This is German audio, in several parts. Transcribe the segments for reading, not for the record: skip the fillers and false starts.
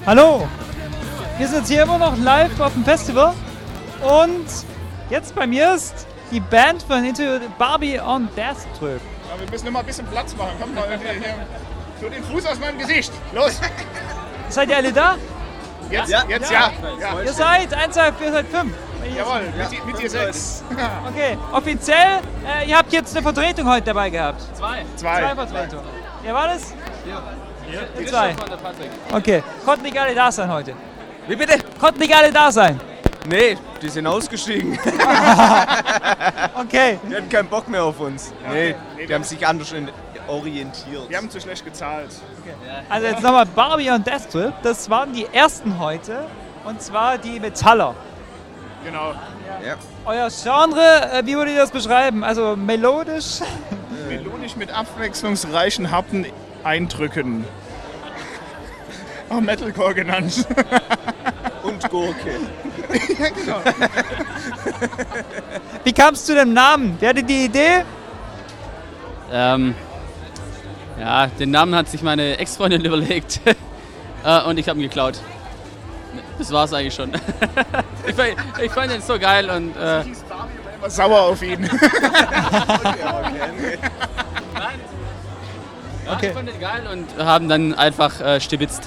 Hallo, wir sind jetzt hier immer noch live auf dem Festival und jetzt bei mir ist die Band von Into Barbie on Death Trip. Ja, wir müssen immer ein bisschen Platz machen. Komm mal hier. So den Fuß aus meinem Gesicht. Los! Seid ihr alle da? Jetzt Ja. ja. Ihr seid 1, 2, 4, seid 5. Jawohl, mit ihr 6. Okay, offiziell, ihr habt jetzt eine Vertretung heute dabei gehabt. Zwei. Vertretungen. Wer war das? Die Zwei. Okay, konnten nicht alle da sein heute? Wie bitte? Konnten nicht alle da sein? Nee, die sind ausgestiegen. Okay. Die hatten keinen Bock mehr auf uns. Nee, die haben sich anders orientiert. Wir haben zu schlecht gezahlt. Also jetzt nochmal Barbie on Death Trip, das waren die ersten heute und zwar die Metaller. Genau. Ja. Euer Genre, wie würdet ihr das beschreiben? Also melodisch? Melodisch mit abwechslungsreichen, harten Eindrücken. Auch Metalcore genannt. Und Gurke. Ja, genau. Wie kam es zu dem Namen? Wer hatte die Idee? Ja, den Namen hat sich meine Ex-Freundin überlegt und ich habe ihn geklaut. Das war's eigentlich schon. Ich fand ihn so geil und Hieß Barbie, aber immer sauer auf ihn. Nein. Ja, Okay. ich fand ihn geil und haben dann einfach stibitzt.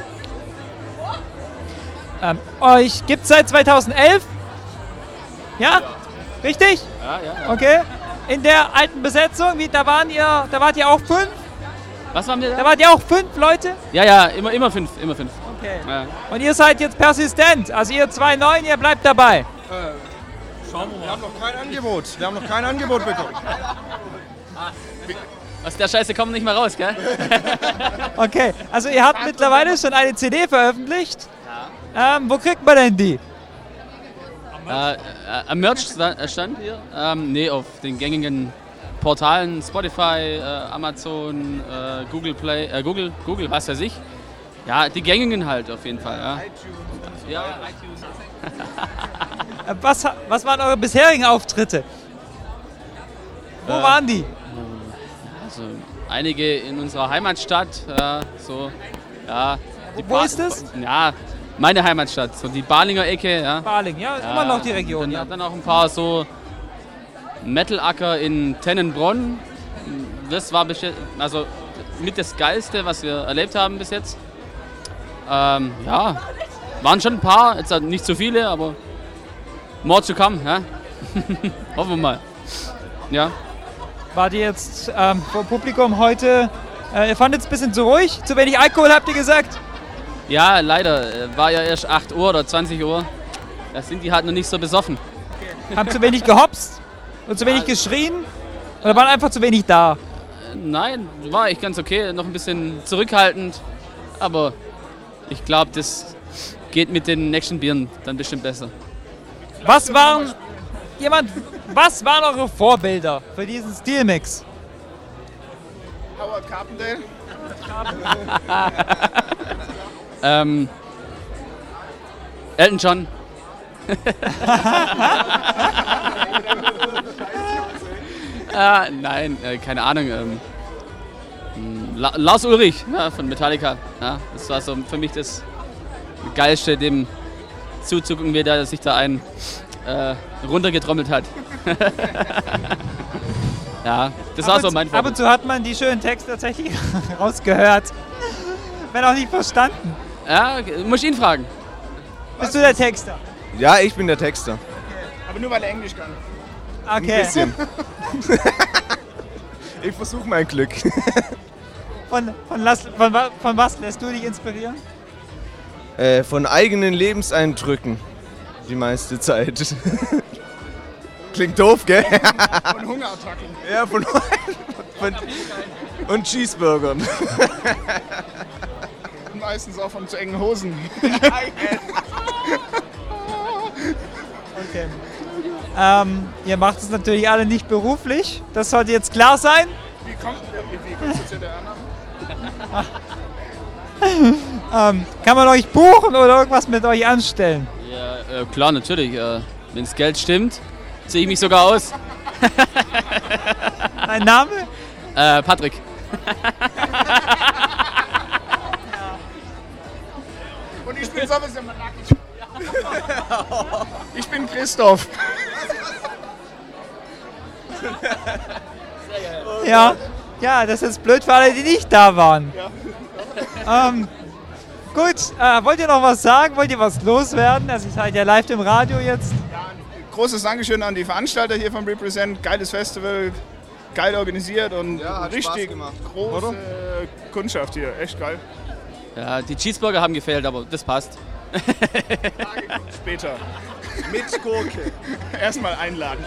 Euch gibt es seit 2011? Ja? Richtig? Ja. Okay. In der alten Besetzung, da wart ihr auch 5? Was waren wir Da da? wart ihr auch 5 Leute? Ja, immer fünf. Okay. Ja. Und ihr seid jetzt persistent, also ihr 2 Neuen, ihr bleibt dabei. Wir haben noch kein Angebot bekommen. Aus der Scheiße kommen wir nicht mehr raus, gell? Okay, also ihr habt mittlerweile schon eine CD veröffentlicht. Wo kriegt man denn die? Am Merch-Stand hier? Nee, auf den gängigen Portalen Spotify, Amazon, Google Play, Google, was weiß ich. Ja, die gängigen halt auf jeden Fall. Ja, iTunes. Was waren eure bisherigen Auftritte? Wo waren die? Also einige in unserer Heimatstadt, so, ja. Wo ist das? Ja, meine Heimatstadt, so die Balinger Ecke, ja. Baling, ja, immer noch die Region, Dann, ja. dann auch ein paar so Metalacker in Tennenbronn. Das war also mit das Geilste, was wir erlebt haben bis jetzt. Ja, waren schon ein paar, jetzt nicht so viele, aber more to come, ja. Hoffen wir mal. Ja. Wart ihr jetzt vor Publikum heute, ihr fandet es ein bisschen zu ruhig? Zu wenig Alkohol, habt ihr gesagt? Ja, leider. War ja erst 8 Uhr oder 20 Uhr. Da sind die halt noch nicht so besoffen. Haben zu wenig gehopst? Und zu wenig geschrien? Oder waren einfach zu wenig da? Nein, war echt ganz okay. Noch ein bisschen zurückhaltend. Aber ich glaube, das geht mit den nächsten Bieren dann bestimmt besser. Was waren eure Vorbilder für diesen Stilmix? Howard Carpendale. Elton John. Nein, keine Ahnung. Lars Ulrich, ja, von Metallica. Ja, das war so für mich das Geilste, dem zuzugucken, wie der sich da einen runtergetrommelt hat. Ja, das war so mein Ab Vorbild. und zu hat man die schönen Texte tatsächlich rausgehört. Wenn auch nicht verstanden. Ja, muss ich ihn fragen. Bist du der Texter? Ja, ich bin der Texter. Aber nur weil er Englisch kann. Okay. Bisschen. Ich versuche mein Glück. Von was lässt du dich inspirieren? Von eigenen Lebenseindrücken. Die meiste Zeit. Klingt doof, gell? Von Hungerattacken. Ja, von und Cheeseburgern. Und meistens auch von zu engen Hosen. Okay. Ihr macht es natürlich alle nicht beruflich. Das sollte jetzt klar sein. Wie kommst du zu der Annahme? Kann man euch buchen oder irgendwas mit euch anstellen? Ja, klar, natürlich. Wenn das Geld stimmt, ziehe ich mich sogar aus. Dein Name? Patrick. Und ich bin sowieso immer nackig. Ich bin Christoph. Ja, ja, das ist blöd für alle, die nicht da waren. Gut, wollt ihr noch was sagen? Wollt ihr was loswerden? Also ihr seid ja live im Radio jetzt. Großes Dankeschön an die Veranstalter hier vom Represent. Geiles Festival, geil organisiert und hat Spaß richtig gemacht. große Kundschaft hier. Echt geil. Ja, die Cheeseburger haben gefehlt, aber das passt. Später. Mit Gurke. Erstmal einladen.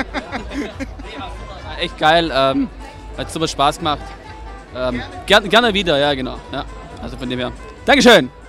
Echt geil, hat super Spaß gemacht. Gerne wieder, ja genau. Ja, also von dem her. Dankeschön!